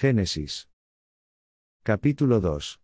Génesis. Capítulo 2.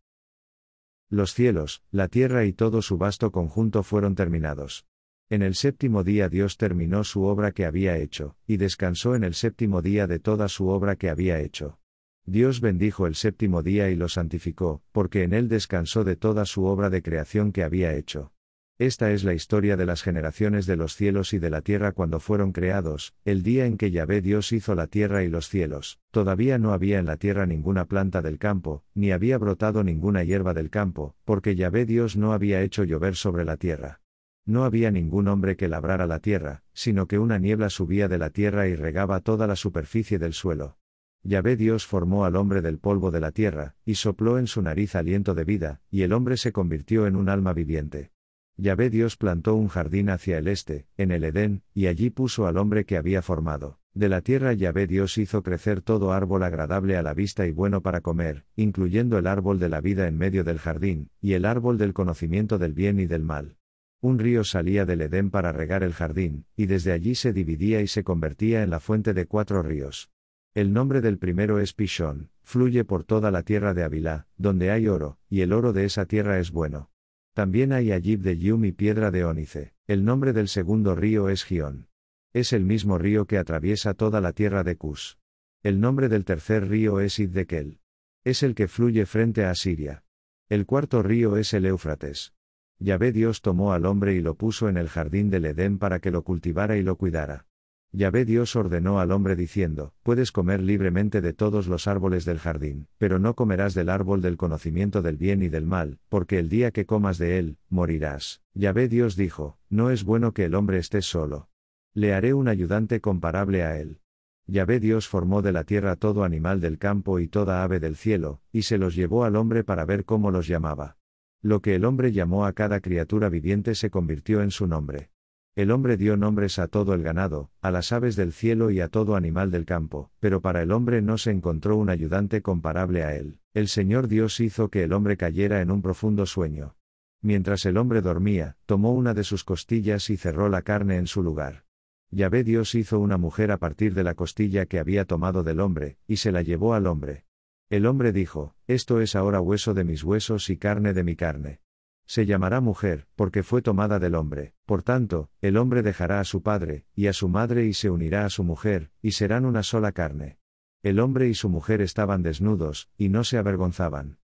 Los cielos, la tierra y todo su vasto conjunto fueron terminados. En el séptimo día Dios terminó su obra que había hecho, y descansó en el séptimo día de toda su obra que había hecho. Dios bendijo el séptimo día y lo santificó, porque en él descansó de toda su obra de creación que había hecho. Esta es la historia de las generaciones de los cielos y de la tierra cuando fueron creados, el día en que Yahvé Dios hizo la tierra y los cielos. Todavía no había en la tierra ninguna planta del campo, ni había brotado ninguna hierba del campo, porque Yahvé Dios no había hecho llover sobre la tierra. No había ningún hombre que labrara la tierra, sino que una niebla subía de la tierra y regaba toda la superficie del suelo. Yahvé Dios formó al hombre del polvo de la tierra, y sopló en su nariz aliento de vida, y el hombre se convirtió en un alma viviente. Yahvé Dios plantó un jardín hacia el este, en el Edén, y allí puso al hombre que había formado. De la tierra Yahvé Dios hizo crecer todo árbol agradable a la vista y bueno para comer, incluyendo el árbol de la vida en medio del jardín, y el árbol del conocimiento del bien y del mal. Un río salía del Edén para regar el jardín, y desde allí se dividía y se convertía en la fuente de 4 ríos. El nombre del primero es Pishón, fluye por toda la tierra de Havilá, donde hay oro, y el oro de esa tierra es bueno. También hay Ayib de Yum y piedra de ónice. El nombre del segundo río es Gión. Es el mismo río que atraviesa toda la tierra de Cus. El nombre del tercer río es Iddekel. Es el que fluye frente a Asiria. El cuarto río es el Éufrates. Yahvé Dios tomó al hombre y lo puso en el jardín del Edén para que lo cultivara y lo cuidara. Yahvé Dios ordenó al hombre diciendo: puedes comer libremente de todos los árboles del jardín, pero no comerás del árbol del conocimiento del bien y del mal, porque el día que comas de él, morirás. Yahvé Dios dijo: no es bueno que el hombre esté solo. Le haré un ayudante comparable a él. Yahvé Dios formó de la tierra todo animal del campo y toda ave del cielo, y se los llevó al hombre para ver cómo los llamaba. Lo que el hombre llamó a cada criatura viviente se convirtió en su nombre. El hombre dio nombres a todo el ganado, a las aves del cielo y a todo animal del campo, pero para el hombre no se encontró un ayudante comparable a él. El Señor Dios hizo que el hombre cayera en un profundo sueño. Mientras el hombre dormía, tomó una de sus costillas y cerró la carne en su lugar. Yahvé Dios hizo una mujer a partir de la costilla que había tomado del hombre, y se la llevó al hombre. El hombre dijo: esto es ahora hueso de mis huesos y carne de mi carne. Se llamará mujer, porque fue tomada del hombre. Por tanto, el hombre dejará a su padre, y a su madre y se unirá a su mujer, y serán una sola carne. El hombre y su mujer estaban desnudos, y no se avergonzaban.